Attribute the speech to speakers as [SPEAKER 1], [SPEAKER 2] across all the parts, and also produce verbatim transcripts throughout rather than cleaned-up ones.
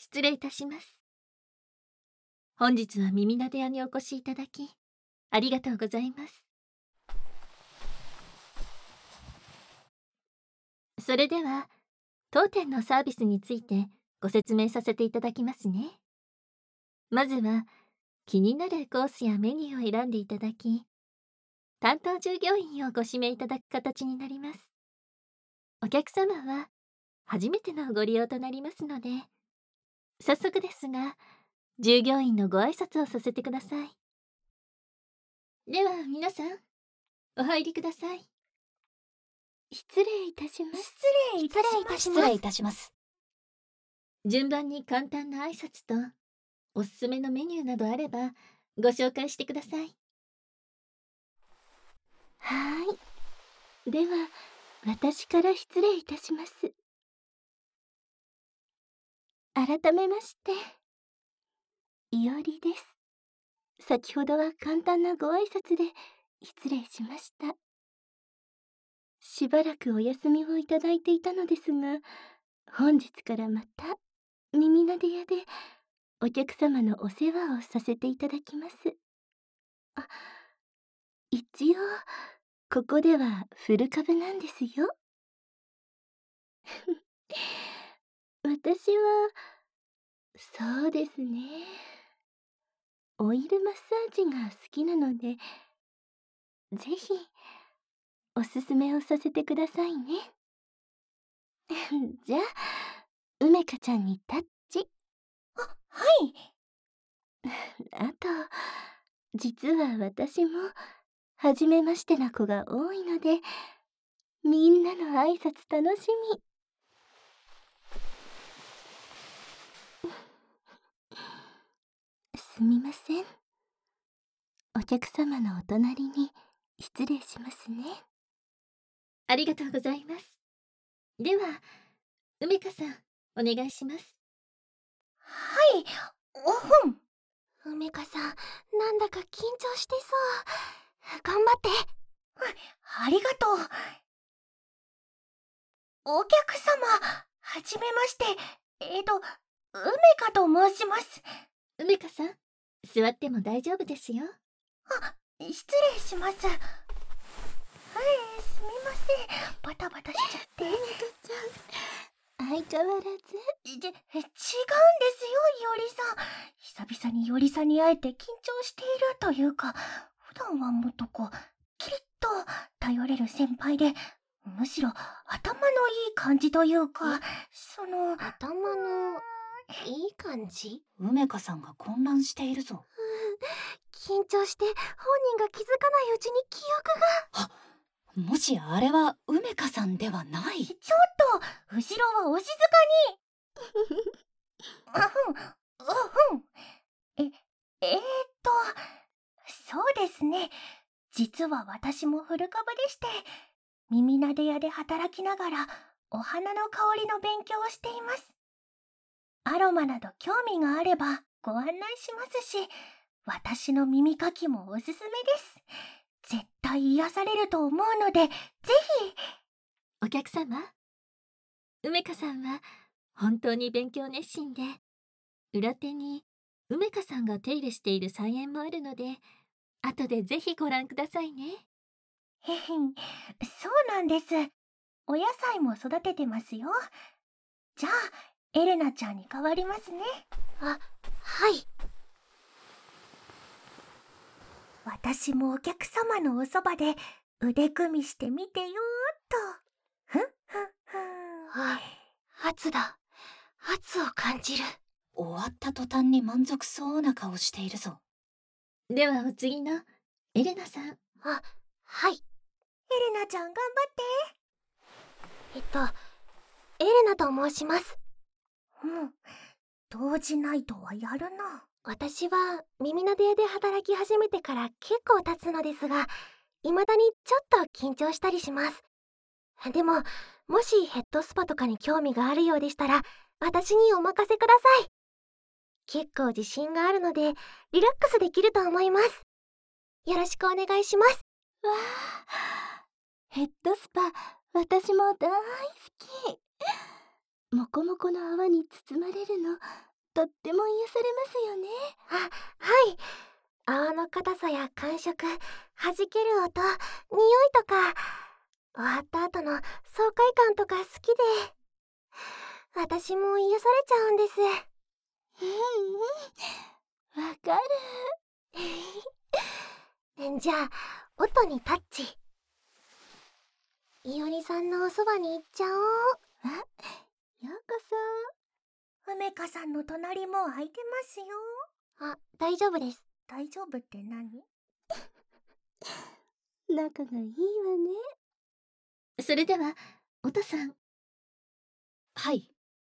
[SPEAKER 1] 失礼いたします。本日は耳なで屋にお越しいただき、ありがとうございます。それでは、当店のサービスについてご説明させていただきますね。まずは、気になるコースやメニューを選んでいただき、担当従業員をご指名いただく形になります。お客様は、初めてのご利用となりますので、早速ですが、従業員のご挨拶をさせてください。では皆さん、お入りください。失礼いたします。
[SPEAKER 2] 失礼いたします。
[SPEAKER 3] 失礼いたします。
[SPEAKER 1] 順番に簡単な挨拶と、おすすめのメニューなどあれば、ご紹介してください。
[SPEAKER 2] はーい。では、私から失礼いたします。改めまして、いおりです。先ほどは簡単なご挨拶で失礼しました。しばらくお休みをいただいていたのですが、本日からまた耳なで屋でお客様のお世話をさせていただきます。あ、一応ここでは古株なんですよ。私はそうですね、オイルマッサージが好きなので、ぜひおすすめをさせてくださいね。じゃあ、梅香ちゃんにタッチ。
[SPEAKER 3] あ、はい。
[SPEAKER 2] あと、実は私も初めましてな子が多いので、みんなの挨拶楽しみ。すみません。お客様のお隣に失礼しますね。
[SPEAKER 1] ありがとうございます。では、梅香さん、お願いします。
[SPEAKER 3] はい、おふん。
[SPEAKER 2] 梅香さん、なんだか緊張してそう。頑張って。
[SPEAKER 3] ありがとう。お客様、はじめまして。えっと、梅香と申します。
[SPEAKER 1] 梅香さん、座っても大丈夫ですよ。
[SPEAKER 3] あ、失礼します。はい、すみません。バタバタしちゃって。
[SPEAKER 2] 梅香ちゃん、相変わらず。
[SPEAKER 3] じ、違うんですよ、いおりさん。久々にいおりさんに会えて緊張しているというか、普段はもっとこう、キリッと頼れる先輩で、むしろ頭のいい感じというか、その、
[SPEAKER 2] 頭のいい感じ？
[SPEAKER 3] 梅香さんが混乱しているぞ。
[SPEAKER 2] 緊張して本人が気づかないうちに記憶が。
[SPEAKER 3] あ、もしあれは梅香さんではない。ちょっと、後ろはお静かに。うふん、うふん。え、えーっと、そうですね。実は私も古株でして、耳なで屋で働きながら、お花の香りの勉強をしています。アロマなど興味があればご案内しますし、私の耳かきもおすすめです。絶対癒されると思うので、ぜひ。
[SPEAKER 1] お客様、梅香さんは本当に勉強熱心で、裏手に梅香さんが手入れしている菜園もあるので、後でぜひご覧くださいね。
[SPEAKER 3] へへん、そうなんです。お野菜も育ててますよ。じゃあ、エレナちゃんに代わりますね。
[SPEAKER 2] あ、はい。
[SPEAKER 3] 私もお客様のおそばで腕組みしてみてよーっと。ふんふんふん。
[SPEAKER 2] あ、圧だ。圧を感じる。
[SPEAKER 3] 終わった途端に満足そうな顔しているぞ。
[SPEAKER 1] ではお次のエレナさん。
[SPEAKER 2] あ、はい。
[SPEAKER 3] エレナちゃん頑張って。
[SPEAKER 2] えっと、エレナと申します。
[SPEAKER 3] うん、動じないとはやるな。
[SPEAKER 2] 私は耳の出屋で働き始めてから結構経つのですが、未だにちょっと緊張したりします。でも、もしヘッドスパとかに興味があるようでしたら、私にお任せください。結構自信があるので、リラックスできると思います。よろしくお願いします。わあ、ヘッドスパ、私も大好き。もこもこの泡に包まれるの、 とっても癒されますよね。
[SPEAKER 4] あ、はい。泡の硬さや感触、弾ける音、匂いとか、終わった後の爽快感とか好きで、私も癒されちゃうんです。
[SPEAKER 2] うんうん、わか
[SPEAKER 4] る。じゃあ、音にタッチ。いおりさんのおそばに行っちゃおう。
[SPEAKER 2] あ、ようこ
[SPEAKER 3] そ。梅香さんの隣も空いてますよ。
[SPEAKER 4] あ、大丈夫です。
[SPEAKER 3] 大丈夫って何？
[SPEAKER 2] 仲がいいわね。
[SPEAKER 1] それでは、音さん。
[SPEAKER 3] はい。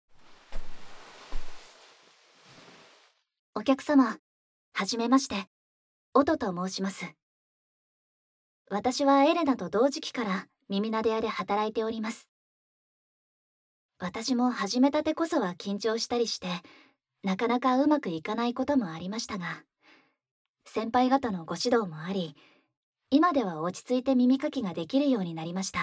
[SPEAKER 3] お客様、はじめまして、音と申します。私はエレナと同時期から耳なで屋で働いております。私も始めたてこそは緊張したりして、なかなかうまくいかないこともありましたが、先輩方のご指導もあり、今では落ち着いて耳かきができるようになりました。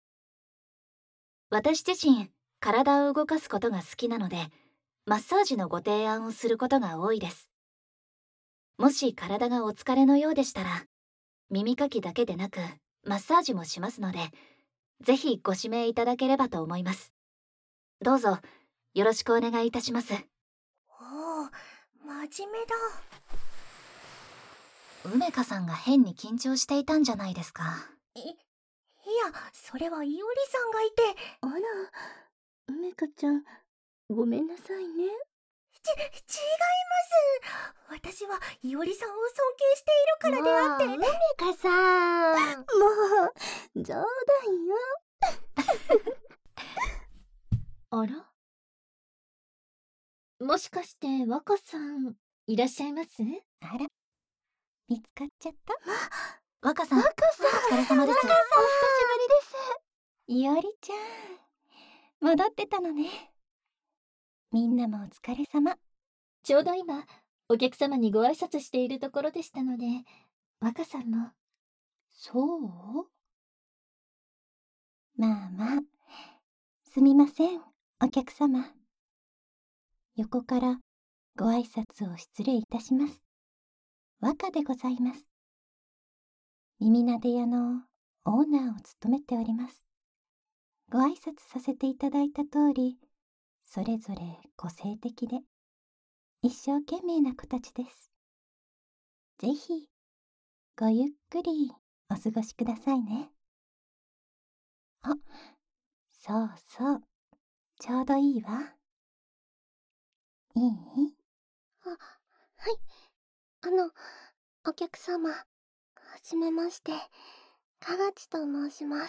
[SPEAKER 3] 私自身、体を動かすことが好きなので、マッサージのご提案をすることが多いです。もし体がお疲れのようでしたら、耳かきだけでなくマッサージもしますので、ぜひご指名いただければと思います。どうぞよろしくお願いいたします。おお、真面目だ。梅香さんが変に緊張していたんじゃないですか。い、いや、それはいおりさんがいて。
[SPEAKER 2] あら、梅香ちゃん、ごめんなさいね。
[SPEAKER 3] ち、違います。私はいおりさんを尊敬しているからであって。
[SPEAKER 4] 梅香さん。
[SPEAKER 2] もう、冗談よ。
[SPEAKER 1] あら？もしかして若さんいらっしゃいます？
[SPEAKER 2] あら、見つかっちゃった？
[SPEAKER 3] 若さん、
[SPEAKER 2] 若さん、
[SPEAKER 3] お疲れ様です。
[SPEAKER 2] 若さん、お久しぶりです。いおりちゃん、戻ってたのね。みんなもお疲れ様。
[SPEAKER 1] ちょうど今お客様にご挨拶しているところでしたので、若さんも。
[SPEAKER 2] そう？まあまあ、すみません、お客様。横からご挨拶を失礼いたします。若でございます。耳なで屋のオーナーを務めております。ご挨拶させていただいた通り、それぞれ個性的で一生懸命な子たちです。ぜひごゆっくりお過ごしくださいね。あ、そうそう、ちょうどいいわ。いい？
[SPEAKER 4] あ、はい。あの、お客様、はじめまして、かがちと申します。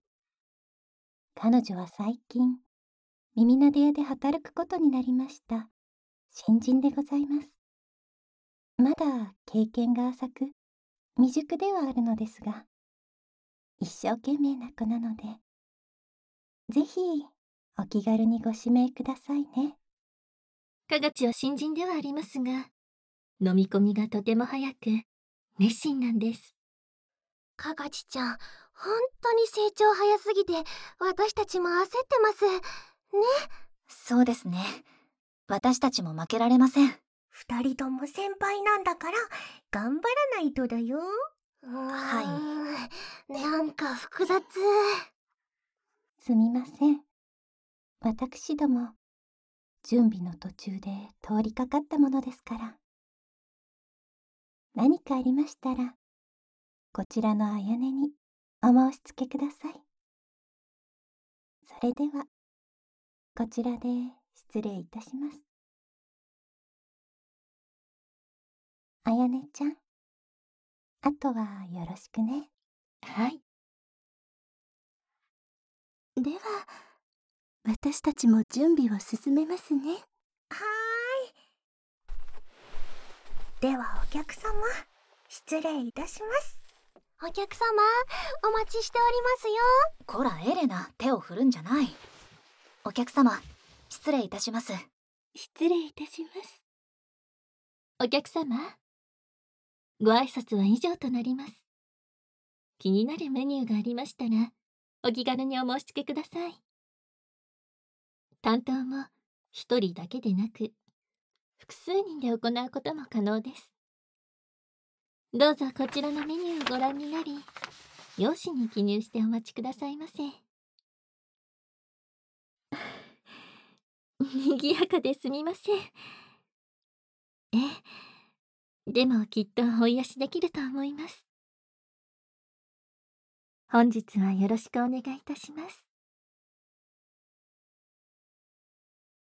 [SPEAKER 2] 彼女は最近、耳なで屋で働くことになりました。新人でございます。まだ経験が浅く、未熟ではあるのですが、一生懸命な子なので、ぜひお気軽にご指名くださいね。
[SPEAKER 1] かがちは新人ではありますが、飲み込みがとても早く熱心なんです。
[SPEAKER 4] かがちちゃん、本当に成長早すぎて、私たちも焦ってますね。
[SPEAKER 3] そうですね。私たちも負けられません。二人とも先輩なんだから頑張らないとだよ。
[SPEAKER 4] はい。なんか複雑。
[SPEAKER 2] すみません。私ども、準備の途中で通りかかったものですから。何かありましたら、こちらのあやねにお申し付けください。それでは、こちらで失礼いたします。あやねちゃん、あとはよろしくね。
[SPEAKER 1] はい。
[SPEAKER 2] では、私たちも準備を進めますね。
[SPEAKER 3] はーい。ではお客様、失礼いたします。
[SPEAKER 4] お客様、お待ちしておりますよ。
[SPEAKER 3] こらエレナ、手を振るんじゃない。お客様、失礼いたします。
[SPEAKER 2] 失礼いたします。
[SPEAKER 1] お客様、ご挨拶は以上となります。気になるメニューがありましたら、お気軽にお申し付けください。担当も一人だけでなく複数人で行うことも可能です。どうぞこちらのメニューをご覧になり、用紙に記入してお待ちくださいませ。賑やかですみません。ええ、でもきっとお癒しできると思います。本日はよろしくお願いいたします。